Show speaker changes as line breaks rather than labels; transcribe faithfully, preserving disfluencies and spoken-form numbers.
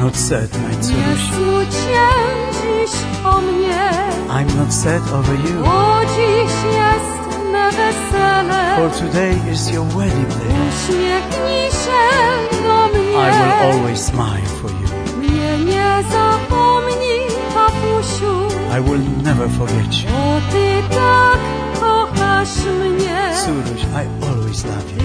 not sad, my
Nie
Curuś.
smuć się dziś o mnie,
I'm not sad over you,
bo dziś jest me wesele.
for today is your wedding day.
Uśmiechnij się do mnie,
I will always smile for you.
mnie nie zapomnij, papusiu,
I will never forget you.
bo ty tak kochasz mnie.
Curuś, I always love you.